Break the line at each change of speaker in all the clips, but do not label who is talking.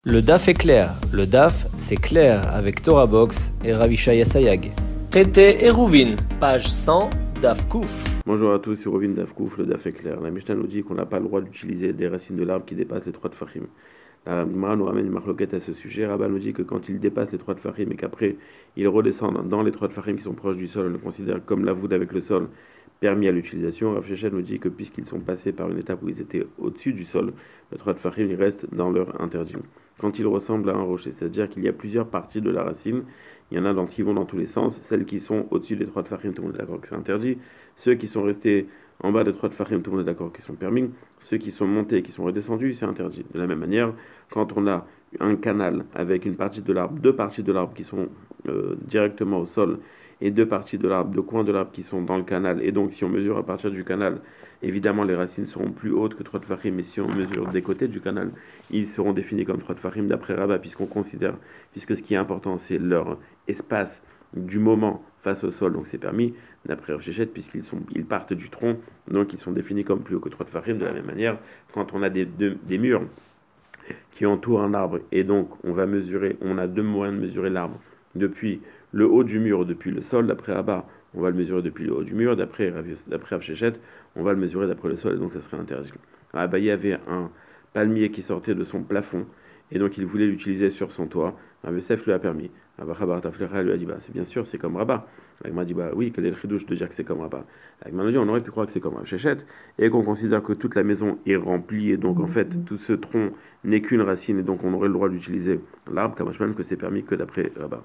Le DAF est clair. Le DAF, c'est clair avec Torah Box et Ravishaya Sayag. Traité Eruvin, page 100, DAF Kouf.
Bonjour à tous, c'est Rovin DAF Kouf, le DAF est clair. La Mishnah nous dit qu'on n'a pas le droit d'utiliser des racines de l'arbre qui dépassent les 3 tfachim. La Gemara nous ramène une marloquette à ce sujet. Rabba nous dit que quand il dépasse les 3 tfachim et qu'après il redescend dans les 3 tfachim qui sont proches du sol, on le considère comme la voûte avec le sol permis à l'utilisation. Rav Sheshet nous dit que puisqu'ils sont passés par une étape où ils étaient au-dessus du sol, le 3 tfachim, ils restent dans leur interdit. Quand il ressemble à un rocher, c'est-à-dire qu'il y a plusieurs parties de la racine, il y en a qui vont dans tous les sens, celles qui sont au-dessus des 3 tfachim, tout le monde est d'accord que c'est interdit, ceux qui sont restés en bas des 3 tfachim, tout le monde est d'accord qu'ils sont permis, ceux qui sont montés et qui sont redescendus, c'est interdit. De la même manière, quand on a un canal avec une partie de l'arbre, deux parties de l'arbre qui sont directement au sol, et deux parties de l'arbre, deux coins de l'arbre qui sont dans le canal, et donc si on mesure à partir du canal, évidemment les racines seront plus hautes que 3 tfachim, mais si on mesure des côtés du canal, ils seront définis comme 3 tfachim d'après Rabbah, puisque ce qui est important c'est leur espace du moment face au sol, donc c'est permis, d'après Rav Sheshet, puisqu'ils partent du tronc, donc ils sont définis comme plus haut que 3 tfachim. De la même manière, quand on a des murs qui entourent un arbre, et donc on a deux moyens de mesurer l'arbre depuis le haut du mur ou depuis le sol. D'après Rabbah, on va le mesurer depuis le haut du mur. D'après Rav Sheshet, on va le mesurer d'après le sol, et donc ça serait interdit. À Abaye avait un palmier qui sortait de son plafond, et donc il voulait l'utiliser sur son toit. Rav Yosef lui a permis. Rav Chabar Taflecha lui a dit, c'est bien sûr, c'est comme Rabbah. L'Agma dit, oui, quel est le chidouche de dire que c'est comme Rabbah. L'Agma nous dit, on aurait pu croire que c'est comme Rav Sheshet, et qu'on considère que toute la maison est remplie, et donc en fait, tout ce tronc n'est qu'une racine, et donc on aurait le droit d'utiliser l'arbre, comme même que c'est permis que d'après Rabbah.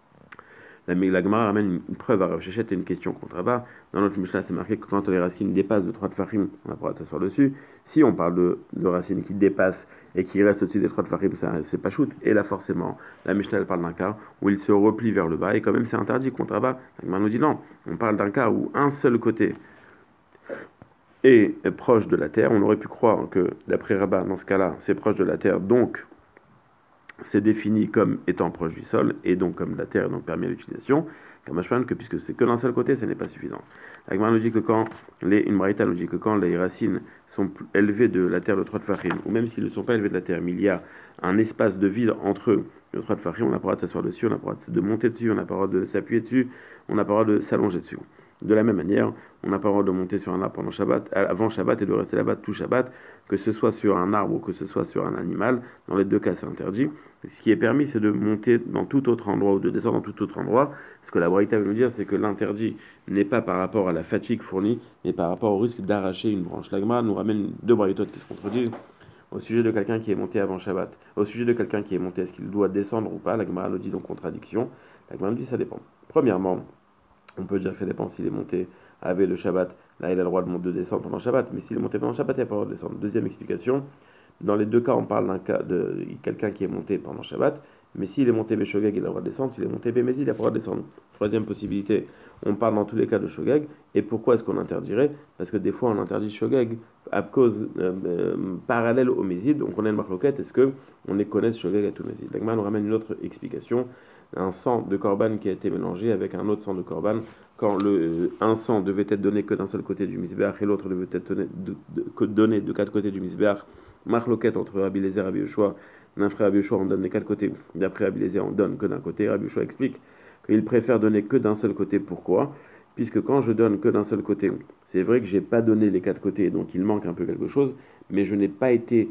La Gemara ramène une preuve à Rav Sheshet et une question contre Rabbah. Dans notre Mishnah, c'est marqué que quand les racines dépassent de 3 tfachim, on a le droit de s'asseoir dessus. Si on parle de racines qui dépassent et qui restent au-dessus des 3 tfachim, c'est pas shoot. Et là, forcément, la Mishnah elle parle d'un cas où il se replie vers le bas et quand même c'est interdit contre Rabbah. La Gemara nous dit non. On parle d'un cas où un seul côté est proche de la terre. On aurait pu croire que, d'après Rabbah, dans ce cas-là, c'est proche de la terre, donc c'est défini comme étant proche du sol, et donc comme la terre est donc permis à l'utilisation, que puisque c'est que d'un seul côté, ce n'est pas suffisant. La Gemara nous dit que une braïta nous dit que quand les racines sont élevées de la terre de 3 tfachim, ou même s'ils ne sont pas élevés de la terre, mais il y a un espace de vide entre eux, de 3 tfachim, on n'a pas le droit de s'asseoir dessus, on n'a pas le droit de monter dessus, on n'a pas le droit de s'appuyer dessus, on n'a pas le droit de s'allonger dessus. De la même manière, on n'a pas le droit de monter sur un arbre pendant Shabbat, avant Shabbat, et de rester là-bas tout Shabbat, que ce soit sur un arbre ou que ce soit sur un animal. Dans les deux cas, c'est interdit. Ce qui est permis, c'est de monter dans tout autre endroit ou de descendre dans tout autre endroit. Ce que la Braïta veut nous dire, c'est que l'interdit n'est pas par rapport à la fatigue fournie, mais par rapport au risque d'arracher une branche. La Gemara nous ramène deux braïtotes qui se contredisent au sujet de quelqu'un qui est monté avant Shabbat. Au sujet de quelqu'un qui est monté, est-ce qu'il doit descendre ou pas? La Gemara nous dit donc contradiction. La Gemara nous dit ça dépend. Premièrement, on peut dire que ça dépend s'il est monté avec le Shabbat. Là, il a le droit de descendre pendant Shabbat. Mais s'il est monté pendant Shabbat, il n'a pas le droit de descendre. Deuxième explication. Dans les deux cas, on parle d'un cas de quelqu'un qui est monté pendant Shabbat. Mais s'il est monté Shogeg, il a le droit de descendre. S'il est monté Bémézid, il n'a pas le droit de descendre. Troisième possibilité, on parle dans tous les cas de Shogeg. Et pourquoi est-ce qu'on interdirait? Parce que des fois, on interdit Shogeg à cause parallèle au Mézid. Donc on a une marloquette. Est-ce qu'on les connaît Shogeg et tout Mézid? L'Agma nous ramène une autre explication. Un sang de korban qui a été mélangé avec un autre sang de korban, quand un sang devait être donné que d'un seul côté du misbéach et l'autre devait être donné de 4 côtés du misbéach, marloquette entre Rabbi Lézer et Rabbi Yoshua. D'après Rabbi Yoshua, on donne les 4 côtés. D'après Rabbi Lézer, on donne que d'un côté. Rabbi Yoshua explique qu'il préfère donner que d'un seul côté. Pourquoi? Puisque quand je donne que d'un seul côté, c'est vrai que j'ai pas donné les 4 côtés, donc il manque un peu quelque chose, mais j'ai pas été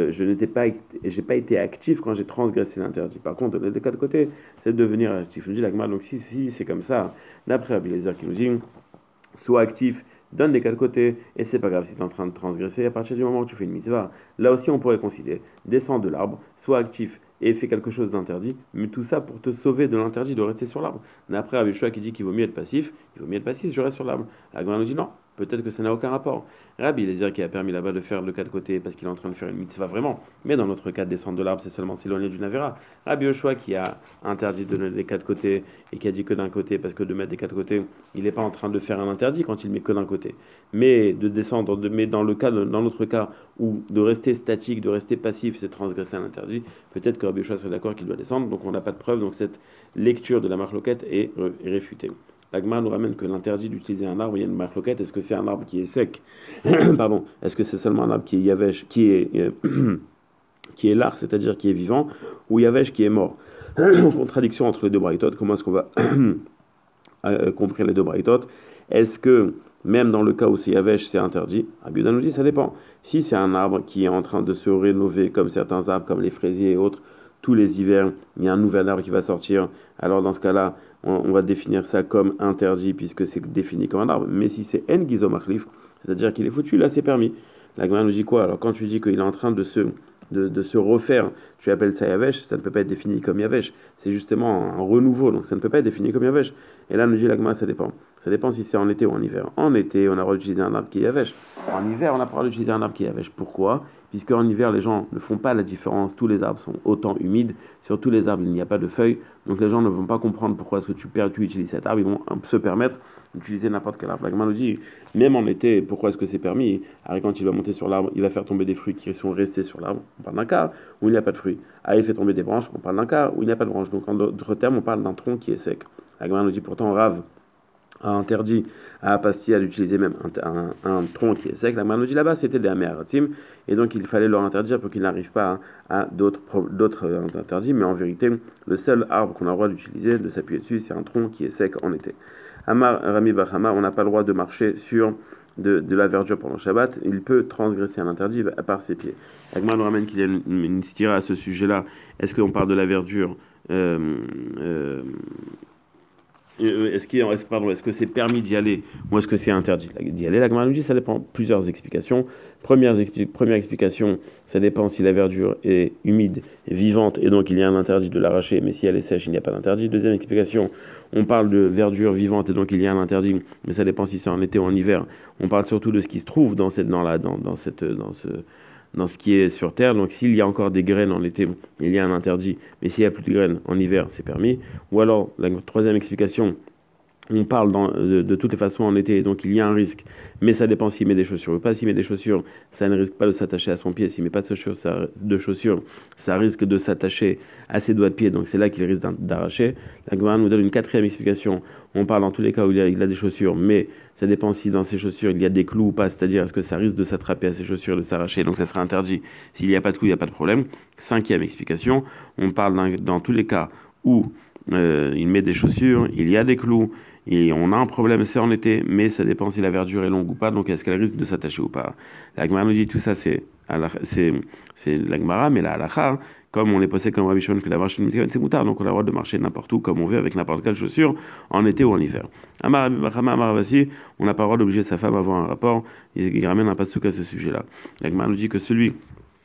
actif quand j'ai transgressé l'interdit. Par contre, donner les 4 côtés, c'est devenir actif. Nous dit l'Agma, donc si c'est comme ça, d'après Rabbi Lézer qui nous dit, sois actif, donne les 4 côtés, et c'est pas grave si tu es en train de transgresser, à partir du moment où tu fais une mitzvah. Là aussi, on pourrait considérer, descends de l'arbre, sois actif, et fais quelque chose d'interdit, mais tout ça pour te sauver de l'interdit de rester sur l'arbre. Mais après, Rabbi Yoshua qui dit qu'il vaut mieux être passif, je reste sur l'arbre. La Gemara nous dit non, peut-être que ça n'a aucun rapport. Rabbi Lézer qui a permis là-bas de faire le 4 côtés parce qu'il est en train de faire une mitzvah vraiment, mais dans notre cas, descendre de l'arbre, c'est seulement s'éloigner du Navera. Rabbi Yoshua qui a interdit de donner les 4 côtés et qui a dit que d'un côté, parce que de mettre des 4 côtés, il n'est pas en train de faire un interdit quand il met que d'un côté. Mais de descendre, mais dans notre cas, où de rester statique, de rester passif, c'est transgresser un interdit, peut-être que Rabbi Yoshua serait d'accord qu'il doit descendre, donc on n'a pas de preuve, donc cette lecture de la marloquette est réfutée. L'Agma nous ramène que l'interdit d'utiliser un arbre, il y a une marloquette, est-ce que c'est un arbre qui est sec? Pardon, est-ce que c'est seulement un arbre qui est yavesh, qui est qui est l'art, c'est-à-dire qui est vivant, ou Yavesh qui est mort. En contradiction entre les deux braïtotes, comment est-ce qu'on va comprendre les deux braïtotes? Est-ce que même dans le cas où c'est Yavesh, c'est interdit? Rabbi Yehuda nous dit ça dépend. Si c'est un arbre qui est en train de se rénover, comme certains arbres, comme les fraisiers et autres, tous les hivers, il y a un nouvel arbre qui va sortir, alors dans ce cas-là, on va définir ça comme interdit, puisque c'est défini comme un arbre. Mais si c'est En Gizo Machlif, c'est-à-dire qu'il est foutu, là c'est permis. La Gemara nous dit quoi? Alors quand tu dis qu'il est en train de se refaire, tu appelles ça Yavesh, ça ne peut pas être défini comme Yavesh. C'est justement un renouveau, donc ça ne peut pas être défini comme Yavesh. Et là, nous dit la Gemara, ça dépend. Ça dépend si c'est en été ou en hiver. En été, on a le droit d'utiliser un arbre qui est Yavesh. En hiver, on n'a pas le droit d'utiliser un arbre qui est Yavesh. Pourquoi? Puisque en hiver, les gens ne font pas la différence. Tous les arbres sont autant humides. Sur tous les arbres, il n'y a pas de feuilles. Donc les gens ne vont pas comprendre pourquoi est-ce que tu utilises cet arbre. Ils vont se permettre d'utiliser n'importe quel arbre. La Gemara nous dit, même en été, pourquoi est-ce que c'est permis? Alors quand il va monter sur l'arbre, il va faire tomber des fruits qui sont restés sur l'arbre. On parle d'un cas où il n'y a pas de fruits. Ah, il fait tomber des branches. On parle d'un cas où il n'y a pas de branches. Donc en d'autres termes, on parle d'un tronc qui est sec. La Gemara nous dit pourtant, Rav a interdit à Apastia d'utiliser même un tronc qui est sec. La Gemara nous dit là-bas, c'était des Améaratim, et donc il fallait leur interdire pour qu'ils n'arrivent pas à d'autres interdits. Mais en vérité, le seul arbre qu'on a le droit d'utiliser, de s'appuyer dessus, c'est un tronc qui est sec en été. Amar Rami Bachama, on n'a pas le droit de marcher sur de la verdure pendant le Shabbat. Il peut transgresser un interdit à part ses pieds. La Gemara nous ramène qu'il y a une stira à ce sujet-là. Est-ce qu'on parle de la verdure est-ce que c'est permis d'y aller ou est-ce que c'est interdit d'y aller? La Gemara nous dit ça dépend. Plusieurs explications. Première explication, ça dépend si la verdure est humide, vivante, et donc il y a un interdit de l'arracher, mais si elle est sèche, il n'y a pas d'interdit. Deuxième explication, on parle de verdure vivante, et donc il y a un interdit, mais ça dépend si c'est en été ou en hiver. On parle surtout de ce qui se trouve dans ce qui est sur terre. Donc s'il y a encore des graines en été, il y a un interdit, mais s'il n'y a plus de graines en hiver, c'est permis. Ou alors, la troisième explication, on parle de toutes les façons en été, donc il y a un risque, mais ça dépend s'il met des chaussures ou pas. S'il met des chaussures, ça ne risque pas de s'attacher à son pied. S'il met pas de chaussures, ça risque de s'attacher à ses doigts de pied, donc c'est là qu'il risque d'arracher. La Gemara nous donne une quatrième explication. On parle dans tous les cas où il a des chaussures, mais ça dépend si dans ses chaussures il y a des clous ou pas, c'est-à-dire est-ce que ça risque de s'attraper à ses chaussures, de s'arracher, donc ça sera interdit. S'il n'y a pas de clous, il n'y a pas de problème. Cinquième explication, on parle dans tous les cas où il met des chaussures, il y a des clous, et on a un problème, c'est en été, mais ça dépend si la verdure est longue ou pas, donc est-ce qu'elle risque de s'attacher ou pas. La Gemara nous dit tout ça, c'est la Gemara, mais la halakha, comme on est posé comme Rabbi Shimon que la marche c'est moutard, donc on a le droit de marcher n'importe où, comme on veut, avec n'importe quelle chaussure, en été ou en hiver. Amar Rabbi Bachama, Amar Ravasi, on n'a pas le droit d'obliger sa femme à avoir un rapport, il ramène un passouk à ce sujet-là. La Gemara nous dit que celui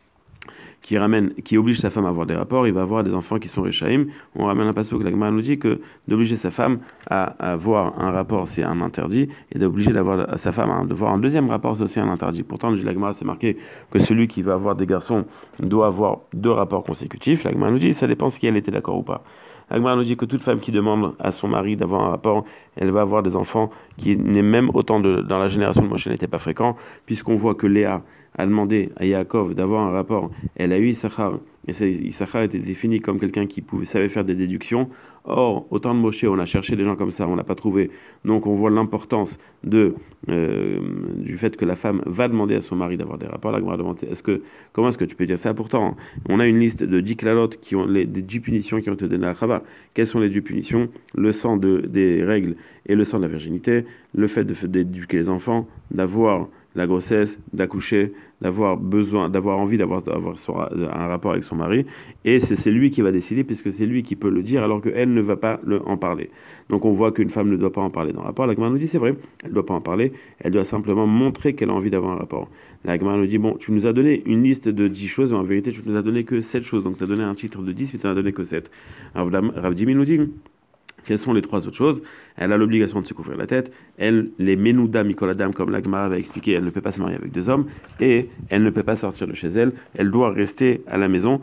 qui oblige sa femme à avoir des rapports, il va avoir des enfants qui sont Réchaïm. On ramène un passage que la Gemara nous dit que d'obliger sa femme à avoir un rapport, c'est un interdit, et d'obliger sa femme à avoir un deuxième rapport, c'est aussi un interdit. Pourtant, la Gemara, c'est marqué que celui qui va avoir des garçons doit avoir 2 rapports consécutifs. La Gemara nous dit, ça dépend si elle était d'accord ou pas. La Gemara nous dit que toute femme qui demande à son mari d'avoir un rapport, elle va avoir des enfants qui n'est même autant dans la génération de Moshe n'était pas fréquent, puisqu'on voit que Léa a demandé à Yaakov d'avoir un rapport. Elle a eu Issachar, et Issachar était défini comme quelqu'un qui savait faire des déductions. Or, au temps de Moshe, on a cherché des gens comme ça, on n'a pas trouvé. Donc on voit l'importance du fait que la femme va demander à son mari d'avoir des rapports. La Gemara demande, comment est-ce que tu peux dire ça? Pourtant, on a une liste de 10 klalotes qui ont des 10 punitions qui ont été données à Chava. Quelles sont les 10 punitions? Le sang des règles et le sang de la virginité, le fait d'éduquer les enfants, d'avoir la grossesse, d'accoucher, d'avoir envie d'avoir un rapport avec son mari, et c'est lui qui va décider, puisque c'est lui qui peut le dire, alors qu'elle ne va pas en parler. Donc on voit qu'une femme ne doit pas en parler dans le rapport. La Gemara nous dit c'est vrai, elle ne doit pas en parler, elle doit simplement montrer qu'elle a envie d'avoir un rapport. La Gemara nous dit, bon, tu nous as donné une liste de 10 choses, mais en vérité tu nous as donné que 7 choses, donc tu as donné un titre de 10, mais tu n'en as donné que 7. Alors Rav Dimi nous dit, quelles sont les 3 autres choses? Elle a l'obligation de se couvrir la tête. Elle, les menouda mikoladam, comme la Gemara va expliquer, elle ne peut pas se marier avec 2 hommes. Et elle ne peut pas sortir de chez elle. Elle doit rester à la maison.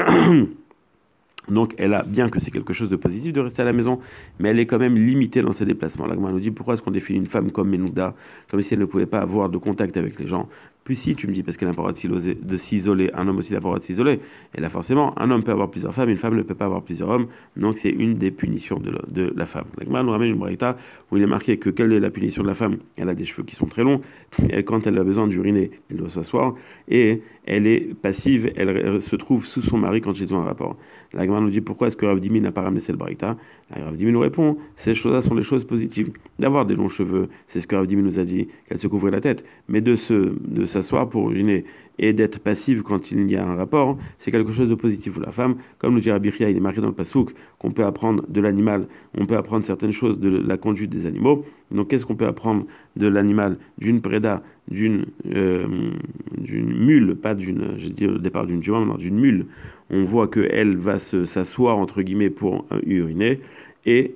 Donc elle a, bien que c'est quelque chose de positif de rester à la maison, mais elle est quand même limitée dans ses déplacements. La Gemara nous dit, pourquoi est-ce qu'on définit une femme comme menouda, comme si elle ne pouvait pas avoir de contact avec les gens? Plus si tu me dis, parce qu'elle n'a pas le droit de s'isoler, un homme aussi n'a pas le droit de s'isoler. Et là, forcément, un homme peut avoir plusieurs femmes, une femme ne peut pas avoir plusieurs hommes. Donc, c'est une des punitions de la femme. La Gemara nous ramène une braïta où il est marqué que quelle est la punition de la femme? Elle a des cheveux qui sont très longs. Et quand elle a besoin d'uriner, elle doit s'asseoir. Et elle est passive, elle se trouve sous son mari quand ils ont un rapport. La Gemara nous dit pourquoi est-ce que Rav Dimi n'a pas ramené cette braïta? Rav Dimi nous répond, ces choses-là sont les choses positives. D'avoir des longs cheveux, c'est ce que Rav Dimi nous a dit, qu'elle se couvrait la tête. Mais de s'asseoir pour uriner et d'être passive quand il y a un rapport, c'est quelque chose de positif pour la femme. Comme nous dit Rabbi Chia, il est marqué dans le Passouk qu'on peut apprendre de l'animal, on peut apprendre certaines choses de la conduite des animaux. Donc qu'est-ce qu'on peut apprendre de l'animal, d'une préda, d'une mule, pas j'ai dit au départ d'une jument, non, d'une mule. On voit qu'elle va s'asseoir entre guillemets pour uriner. Et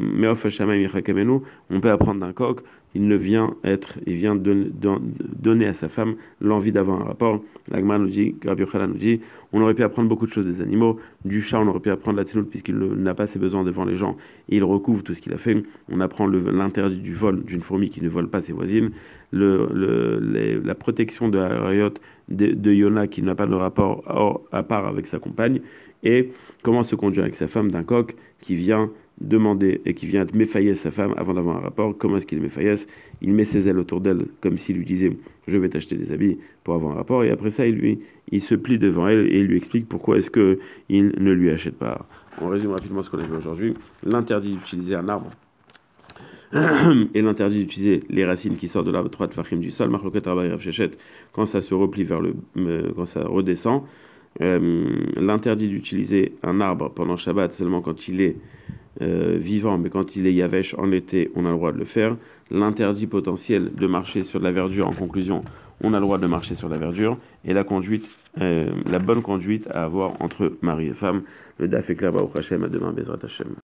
on peut apprendre d'un coq, il vient donner à sa femme l'envie d'avoir un rapport. L'Agma nous dit, Rabbi Yochanan nous dit, on aurait pu apprendre beaucoup de choses des animaux. Du chat, on aurait pu apprendre la tzinout puisqu'il n'a pas ses besoins devant les gens et il recouvre tout ce qu'il a fait. On apprend l'interdit du vol d'une fourmi qui ne vole pas ses voisines, la protection de Harayot de Yona qui n'a pas de rapport à part avec sa compagne, et comment se conduire avec sa femme d'un coq qui vient demander et qui vient méfaillesse sa femme avant d'avoir un rapport. Comment est-ce qu'il méfaillesse? Il met ses ailes autour d'elle comme s'il lui disait je vais t'acheter des habits pour avoir un rapport, et après ça il se plie devant elle et il lui explique pourquoi est-ce que il ne lui achète pas. On résume rapidement ce qu'on a vu aujourd'hui. L'interdit d'utiliser un arbre et l'interdit d'utiliser les racines qui sortent de l'arbre 3 tfachim du sol, Machloket Rabbi Rav Sheshet, quand ça se replie quand ça redescend. L'interdit d'utiliser un arbre pendant Shabbat seulement quand il est vivant, mais quand il est yavesh en été, on a le droit de le faire. L'interdit potentiel de marcher sur de la verdure, en conclusion, on a le droit de marcher sur la verdure. Et la bonne conduite à avoir entre mari et femme. Le daf est clair, Baruch Hashem, à demain, Bezrat Hashem.